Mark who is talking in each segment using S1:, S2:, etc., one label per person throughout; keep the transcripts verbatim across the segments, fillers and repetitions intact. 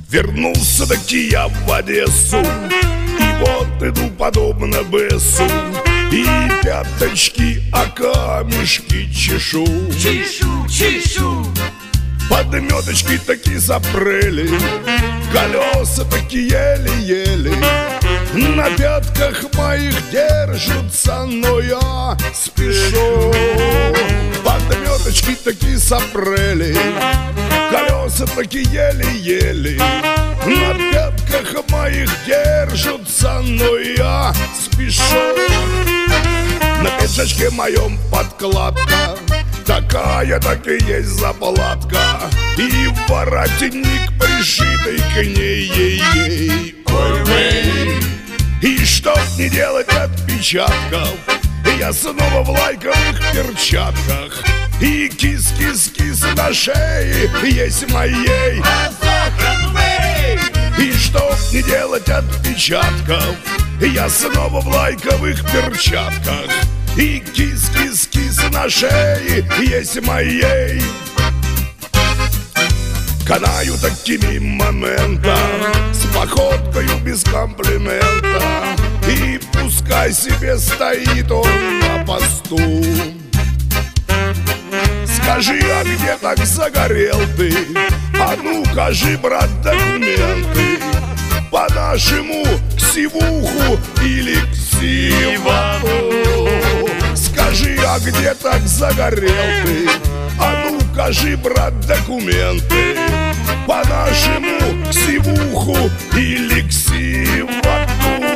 S1: Вернулся-таки я в Одессу, и вот иду подобно бесу, и пяточки о камешки чешу.
S2: Чешу, чешу.
S1: Подметочки таки запрели, колеса таки еле-еле на пятках моих держатся, но я спешу. Подметочки таки запрели, колеса таки еле-еле на пятках моих держатся, но я спешу. На пиджачке моем подкладка, такая так и есть заплатка, и воротник пришитый к ней, ей-ей. Ой-вей. И чтоб не делать отпечатков, я снова в лайковых перчатках, и кис-кис-кис на шее есть моей. И чтоб не делать отпечатков, я снова в лайковых перчатках, и кис-кис-кис на шее есть моей. Канаю такими моментами, с походкою без комплимента, и пускай себе стоит он на посту. Скажи, а где так загорел ты? А ну, кажи, брат, документы по нашему ксивуху или ксиваку. Скажи, а где так загорел ты? А ну, кажи, брат, документы по нашему ксивуху или ксиваку.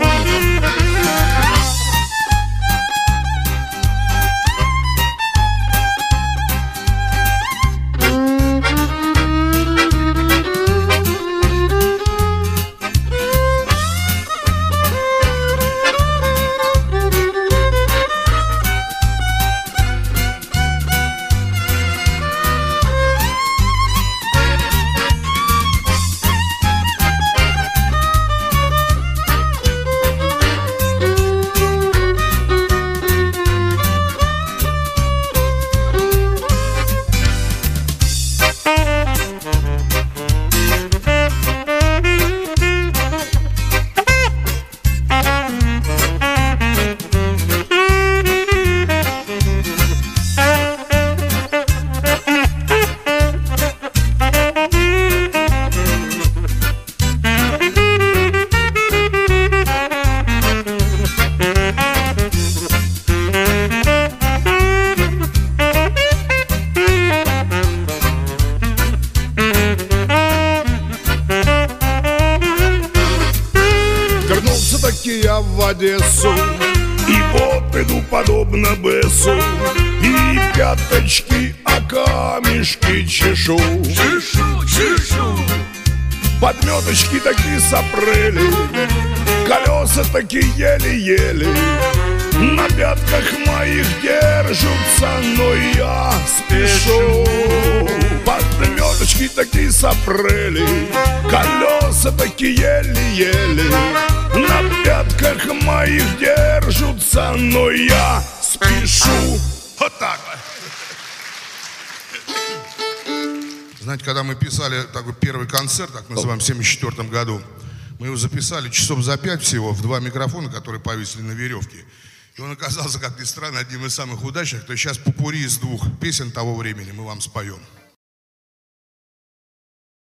S1: Вернулся-таки я в Одессу, и вот иду подобно бесу, и пяточки о камешки чешу.
S2: Чешу, чешу.
S1: Подметочки таки сопрели, колеса таки еле-еле на пятках моих держатся, но я спешу. Подметочки таки сопрели, колеса таки еле-еле на пятках моих держатся, но я спешу. Вот так.
S3: Знаете, когда мы писали такой первый концерт, так называемый, в семьдесят четвёртом году, мы его записали часов за пять всего в два микрофона, которые повесили на веревке. И он оказался, как ни странно, одним из самых удачных. То есть сейчас попурри из двух песен того времени мы вам споем.